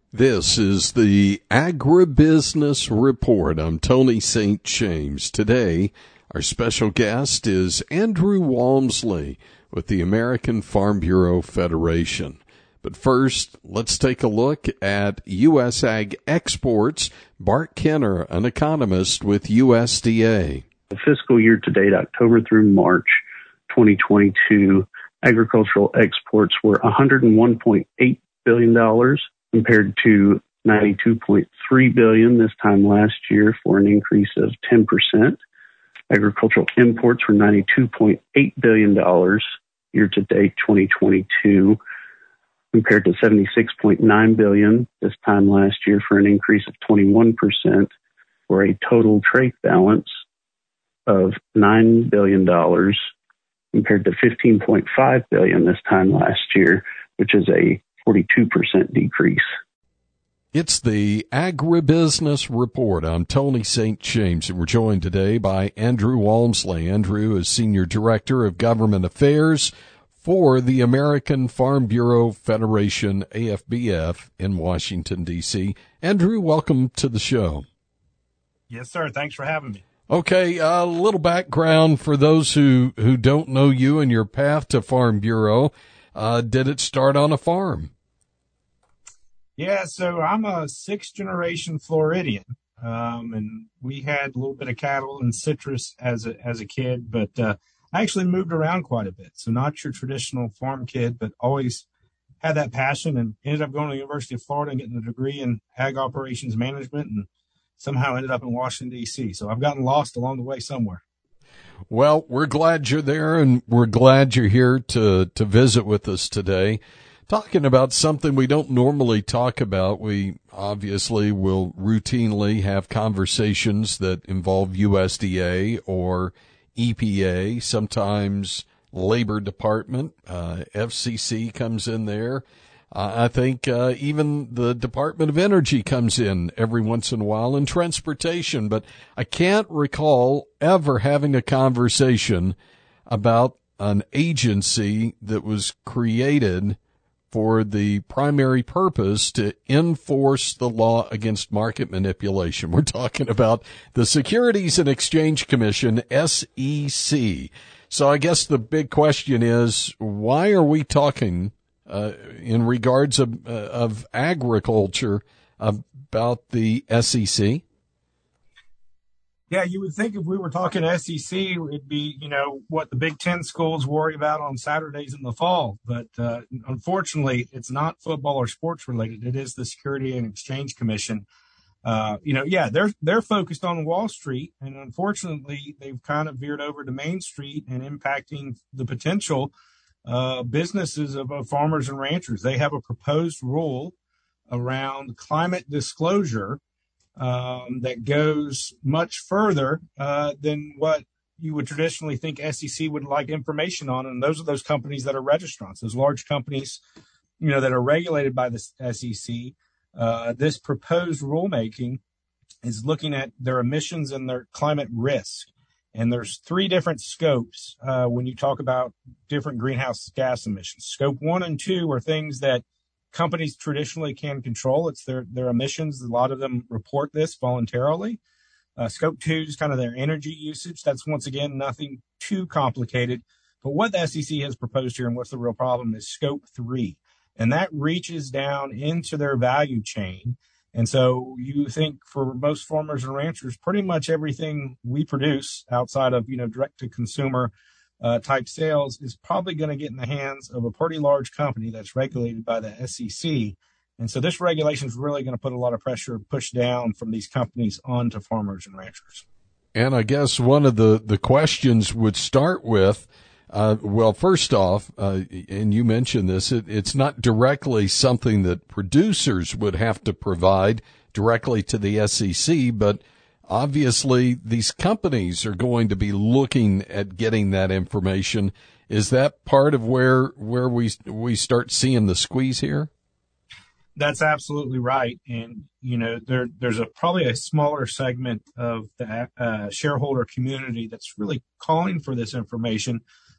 This is the Agribusiness Report. I'm Tony St. James. Today, our special guest is Andrew Walmsley with the American Farm Bureau Federation. But first, let's take a look at U.S. ag exports. Bart Kenner, an economist with USDA. The fiscal year to date, October through March 2022, agricultural exports were $101.8 billion compared to $92.3 billion this time last year, for an increase of 10%. Agricultural imports were $92.8 billion year to date 2022 compared to $76.9 billion this time last year, for an increase of 21%, for a total trade balance of $9 billion compared to $15.5 billion this time last year, which is a 42% decrease. It's the Agribusiness Report. I'm Tony St. James, and we're joined today by Andrew Walmsley. Andrew is Senior Director of Government Affairs for the American Farm Bureau Federation, AFBF, in Washington, D.C. Andrew, welcome to the show. Yes, sir. Thanks for having me. Okay, a little background for those who don't know you and your path to Farm Bureau. Did it start on a farm? Yeah, so I'm a sixth-generation Floridian, and we had a little bit of cattle and citrus as a kid, but I actually moved around quite a bit. So not your traditional farm kid, but always had that passion, and ended up going to the University of Florida and getting a degree in ag operations management, and somehow ended up in Washington, D.C. So I've gotten lost along the way somewhere. Well, we're glad you're there, and we're glad you're here to visit with us today. Talking about something we don't normally talk about. We obviously will routinely have conversations that involve USDA or EPA, sometimes Labor Department, FCC comes in there. I think even the Department of Energy comes in every once in a while, and transportation. But I can't recall ever having a conversation about an agency that was created for the primary purpose to enforce the law against market manipulation. We're talking about the Securities and Exchange Commission, SEC. So I guess the big question is, why are we talking in regards of agriculture about the SEC? Yeah, you would think if we were talking SEC, it'd be, what the Big Ten schools worry about on Saturdays in the fall. But unfortunately, it's not football or sports related. It is the Security and Exchange Commission. They're focused on Wall Street, and unfortunately, they've kind of veered over to Main Street and impacting the potential businesses of farmers and ranchers. They have a proposed rule around climate disclosure that goes much further than what you would traditionally think SEC would like information on. And those are those companies that are registrants, those large companies, that are regulated by the SEC. This proposed rulemaking is looking at their emissions and their climate risk. And there's three different scopes when you talk about different greenhouse gas emissions. Scope 1 and 2 are things that companies traditionally can control. It's their emissions. A lot of them report this voluntarily. Scope 2 is kind of their energy usage. That's, once again, nothing too complicated. But what the SEC has proposed here, and what's the real problem, is Scope 3. And that reaches down into their value chain. And so you think for most farmers and ranchers, pretty much everything we produce outside of, direct to consumer type sales is probably going to get in the hands of a pretty large company that's regulated by the SEC. And so this regulation is really going to put a lot of pressure, push down from these companies onto farmers and ranchers. And I guess one of the questions would start with, first off, and you mentioned this, it's not directly something that producers would have to provide directly to the SEC, but obviously these companies are going to be looking at getting that information. Is that part of where we start seeing the squeeze here? That's absolutely right. And, there's probably a smaller segment of the shareholder community that's really calling for this information.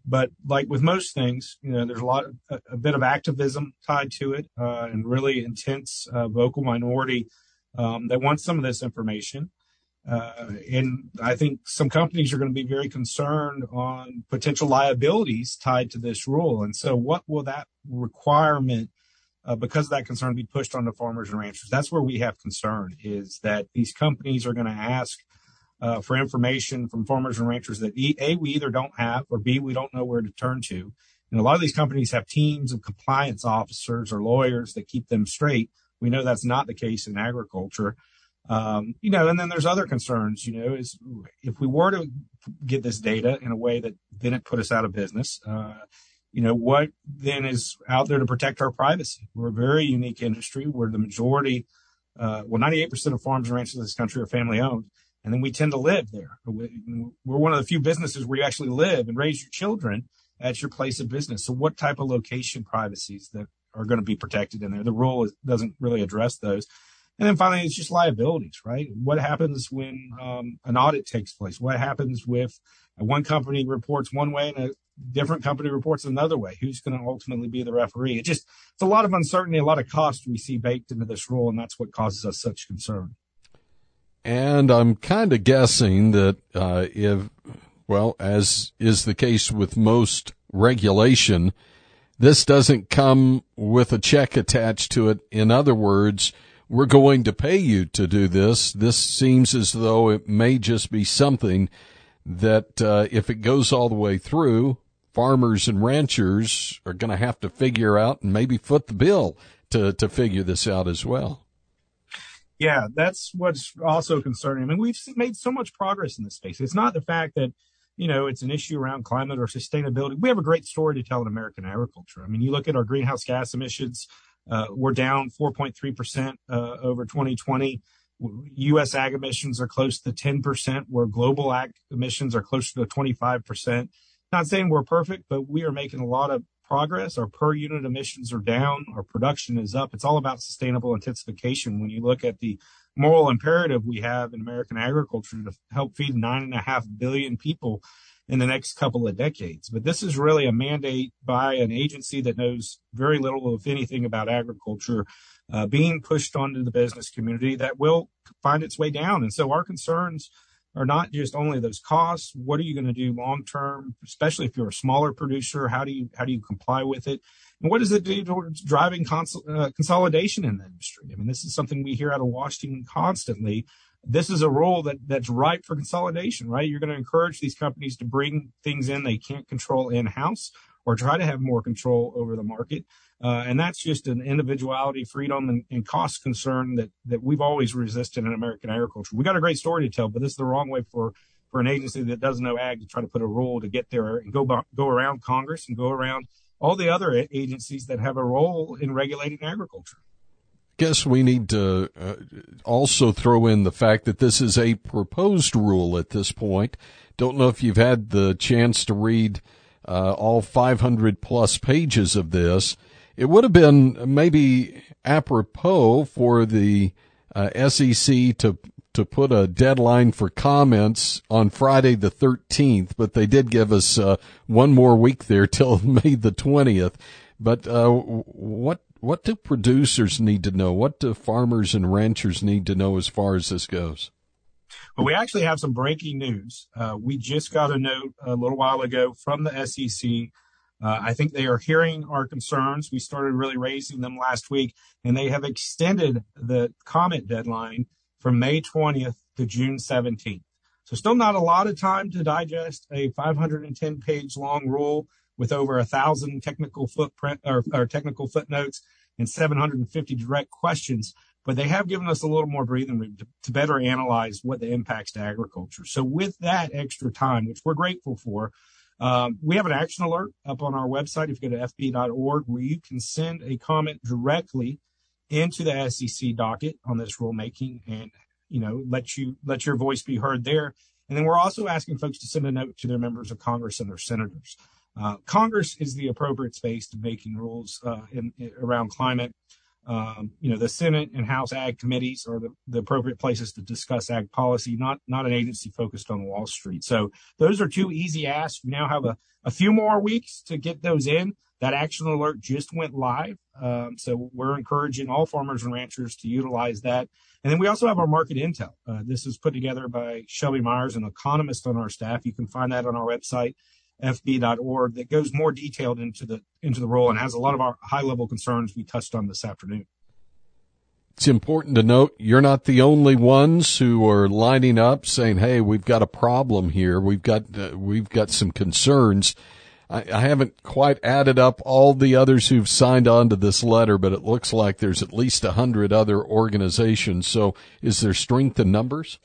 But like with most things, there's a bit of activism tied to it, and really intense vocal minority that wants some of this information. And I think some companies are going to be very concerned on potential liabilities tied to this rule. And so what will that requirement, because of that concern, be pushed on the farmers and ranchers? That's where we have concern, is that these companies are going to ask for information from farmers and ranchers that A, we either don't have, or B, we don't know where to turn to. And a lot of these companies have teams of compliance officers or lawyers that keep them straight. We know that's not the case in agriculture. And then there's other concerns, is if we were to get this data in a way that didn't put us out of business, what then is out there to protect our privacy? We're a very unique industry where the majority, 98% of farms and ranches in this country are family owned. And then we tend to live there. We're one of the few businesses where you actually live and raise your children at your place of business. So what type of location privacies that are going to be protected in there? The rule doesn't really address those. And then finally, it's just liabilities, right? What happens when an audit takes place? What happens if one company reports one way and a different company reports another way? Who's going to ultimately be the referee? It's a lot of uncertainty, a lot of cost we see baked into this rule, and that's what causes us such concern. And I'm kind of guessing that as is the case with most regulation, this doesn't come with a check attached to it. In other words, we're going to pay you to do this. This seems as though it may just be something that if it goes all the way through, farmers and ranchers are going to have to figure out and maybe foot the bill to figure this out as well. Yeah, that's what's also concerning. I mean, we've made so much progress in this space. It's not the fact that, it's an issue around climate or sustainability. We have a great story to tell in American agriculture. I mean, you look at our greenhouse gas emissions, we're down 4.3% over 2020. U.S. ag emissions are close to 10%, where global ag emissions are closer to 25%. Not saying we're perfect, but we are making a lot of progress. Our per unit emissions are down. Our production is up. It's all about sustainable intensification. When you look at the moral imperative we have in American agriculture to help feed 9.5 billion people in the next couple of decades. But this is really a mandate by an agency that knows very little, if anything, about agriculture, being pushed onto the business community that will find its way down. And so our concerns are not just only those costs. What are you going to do long term, especially if you're a smaller producer? How do you comply with it? And what does it do towards driving consolidation in the industry? I mean, this is something we hear out of Washington constantly. This is a rule that's ripe for consolidation, right? You're going to encourage these companies to bring things in they can't control in-house or try to have more control over the market. And that's just an individuality, freedom, and cost concern that we've always resisted in American agriculture. We got a great story to tell, but this is the wrong way for an agency that doesn't know ag to try to put a rule to get there and go around Congress and go around all the other agencies that have a role in regulating agriculture. Guess we need to also throw in the fact that this is a proposed rule at this point. Don't know if you've had the chance to read all 500 plus pages of this. It would have been maybe apropos for the SEC to put a deadline for comments on Friday the 13th, but they did give us one more week there till May the 20th. But what do producers need to know? What do farmers and ranchers need to know as far as this goes? Well, we actually have some breaking news. We just got a note a little while ago from the SEC. I think they are hearing our concerns. We started really raising them last week, and they have extended the comment deadline from May 20th to June 17th. So still not a lot of time to digest a 510-page long rule with over 1,000 technical technical footnotes and 750 direct questions. But they have given us a little more breathing room to better analyze what the impacts to agriculture. So with that extra time, which we're grateful for, we have an action alert up on our website. If you go to fb.org, where you can send a comment directly into the SEC docket on this rulemaking, and let your voice be heard there. And then we're also asking folks to send a note to their members of Congress and their senators. Congress is the appropriate space to making rules around climate. The Senate and House Ag committees are the appropriate places to discuss ag policy, not an agency focused on Wall Street. So those are two easy asks. We now have a few more weeks to get those in. That action alert just went live. So we're encouraging all farmers and ranchers to utilize that. And then we also have our market intel. This is put together by Shelby Myers, an economist on our staff. You can find that on our website, fb.org, that goes more detailed into the role and has a lot of our high-level concerns we touched on this afternoon. It's important to note you're not the only ones who are lining up saying, hey, we've got a problem here. We've got some concerns. I haven't quite added up all the others who've signed on to this letter, but it looks like there's at least 100 other organizations. So is there strength in numbers?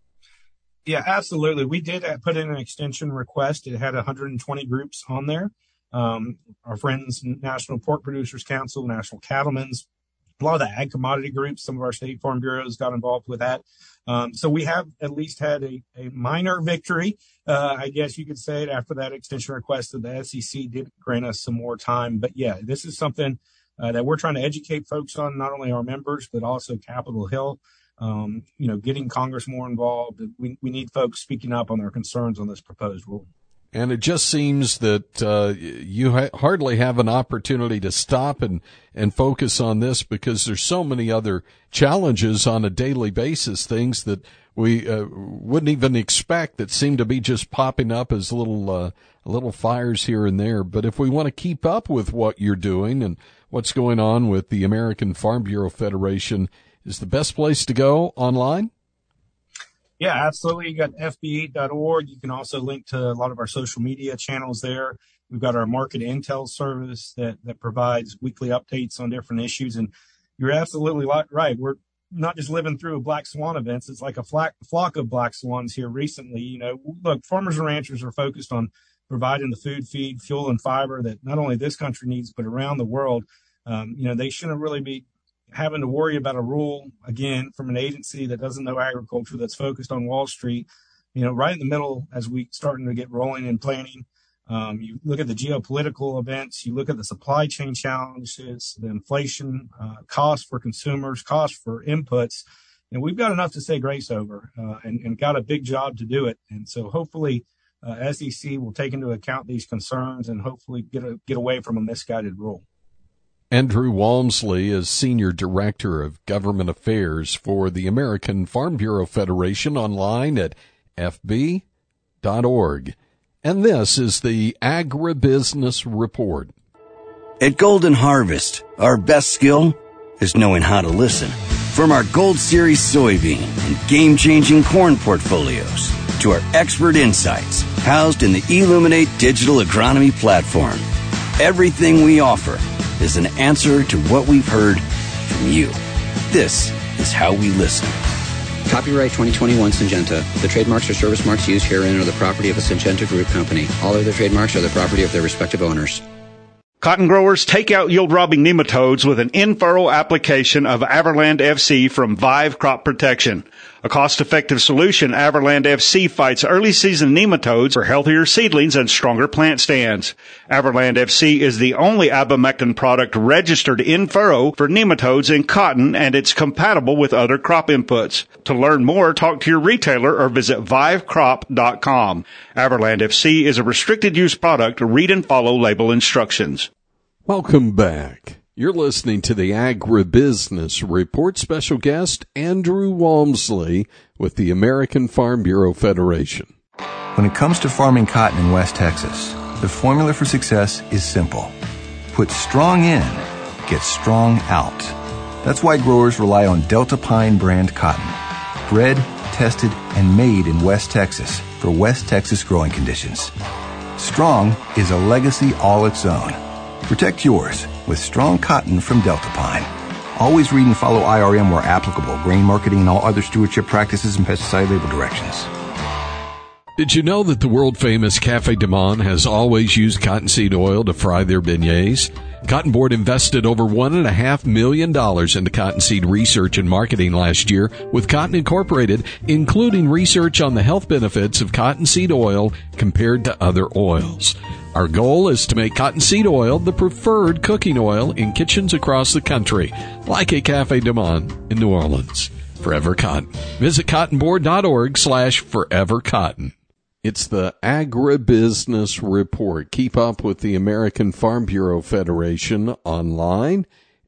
Yeah, absolutely. We did put in an extension request. It had 120 groups on there. Our friends, National Pork Producers Council, National Cattlemen's, a lot of the ag commodity groups, some of our state farm bureaus got involved with that. So we have at least had a minor victory, I guess you could say it, after that extension request that the SEC did grant us some more time. But yeah, this is something that we're trying to educate folks on, not only our members, but also Capitol Hill. Getting Congress more involved. We need folks speaking up on their concerns on this proposed rule. And it just seems that you hardly have an opportunity to stop and focus on this because there's so many other challenges on a daily basis, things that we wouldn't even expect that seem to be just popping up as little fires here and there. But if we want to keep up with what you're doing and what's going on with the American Farm Bureau Federation, is the best place to go online? Yeah, absolutely. You got fb.org. You can also link to a lot of our social media channels there. We've got our market intel service that provides weekly updates on different issues. And you're absolutely right. We're not just living through black swan events. It's like a flock of black swans here recently. Look, farmers and ranchers are focused on providing the food, feed, fuel, and fiber that not only this country needs, but around the world. They shouldn't really be having to worry about a rule, again, from an agency that doesn't know agriculture, that's focused on Wall Street, right in the middle as we starting to get rolling and planning. You look at the geopolitical events, you look at the supply chain challenges, the inflation, cost for consumers, cost for inputs, and we've got enough to say grace over, and got a big job to do it. And so hopefully SEC will take into account these concerns and hopefully get away from a misguided rule. Andrew Walmsley is Senior Director of Government Affairs for the American Farm Bureau Federation, online at fb.org. And this is the Agribusiness Report. At Golden Harvest, our best skill is knowing how to listen. From our Gold Series soybean and game-changing corn portfolios to our expert insights housed in the Illuminate digital agronomy platform, everything we offer is an answer to what we've heard from you. This is how we listen. Copyright 2021 Syngenta. The trademarks or service marks used herein are the property of a Syngenta Group company. All other trademarks are the property of their respective owners. Cotton growers, take out yield-robbing nematodes with an in-furrow application of Averland FC from Vive Crop Protection. A cost-effective solution, Averland FC fights early-season nematodes for healthier seedlings and stronger plant stands. Averland FC is the only abamectin product registered in-furrow for nematodes in cotton, and it's compatible with other crop inputs. To learn more, talk to your retailer or visit vivecrop.com. Averland FC is a restricted-use product. Read and follow label instructions. Welcome back. You're listening to the Agribusiness Report. Special guest Andrew Walmsley with the American Farm Bureau Federation. When it comes to farming cotton in West Texas, the formula for success is simple. Put strong in, get strong out. That's why growers rely on Delta Pine brand cotton. Bred, tested, and made in West Texas for West Texas growing conditions. Strong is a legacy all its own. Protect yours with strong cotton from Delta Pine. Always read and follow IRM where applicable, grain marketing and all other stewardship practices and pesticide label directions. Did you know that the world-famous Café du Monde has always used cottonseed oil to fry their beignets? Cotton Board invested over $1.5 million into cottonseed research and marketing last year with Cotton Incorporated, including research on the health benefits of cottonseed oil compared to other oils. Our goal is to make cottonseed oil the preferred cooking oil in kitchens across the country, like a Café du Monde in New Orleans. Forever Cotton. Visit cottonboard.org/forevercotton. It's the Agribusiness Report. Keep up with the American Farm Bureau Federation online,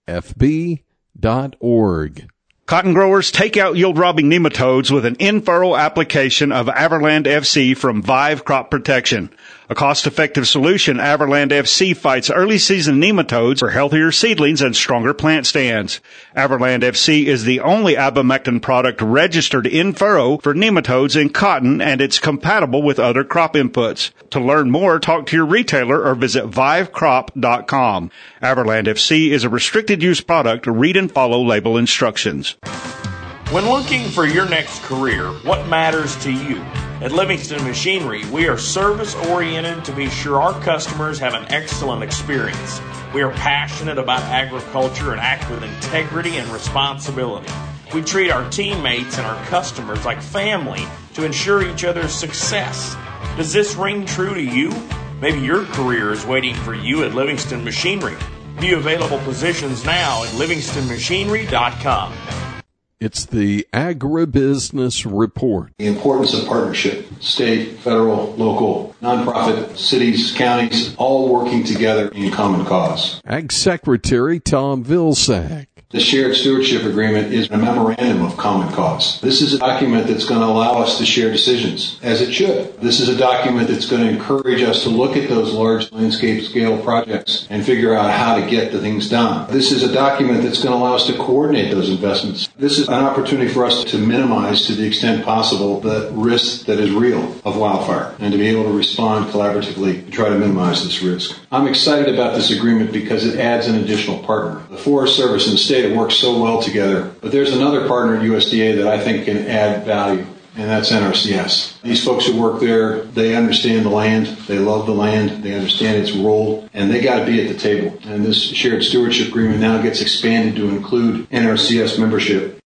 fb.org. Cotton growers, take out yield-robbing nematodes with an in-furrow application of Averland FC from Vive Crop Protection. A cost-effective solution, Averland FC fights early-season nematodes for healthier seedlings and stronger plant stands. Averland FC is the only abamectin product registered in furrow for nematodes in cotton, and it's compatible with other crop inputs. To learn more, talk to your retailer or visit vivecrop.com. Averland FC is a restricted-use product. Read and follow label instructions. When looking for your next career, what matters to you? At Livingston Machinery, we are service-oriented to be sure our customers have an excellent experience. We are passionate about agriculture and act with integrity and responsibility. We treat our teammates and our customers like family to ensure each other's success. Does this ring true to you? Maybe your career is waiting for you at Livingston Machinery. View available positions now at livingstonmachinery.com. It's the Agribusiness Report. The importance of partnership, state, federal, local, nonprofit, cities, counties, all working together in common cause. Ag Secretary Tom Vilsack. The Shared Stewardship Agreement is a memorandum of common cause. This is a document that's going to allow us to share decisions, as it should. This is a document that's going to encourage us to look at those large landscape scale projects and figure out how to get the things done. This is a document that's going to allow us to coordinate those investments. This is an opportunity for us to minimize, to the extent possible, the risk that is real of wildfire and to be able to respond collaboratively to try to minimize this risk. I'm excited about this agreement because it adds an additional partner. The Forest Service and the state work so well together. But there's another partner at USDA that I think can add value, and that's NRCS. These folks who work there, they understand the land, they love the land, they understand its role, and they got to be at the table. And this shared stewardship agreement now gets expanded to include NRCS membership.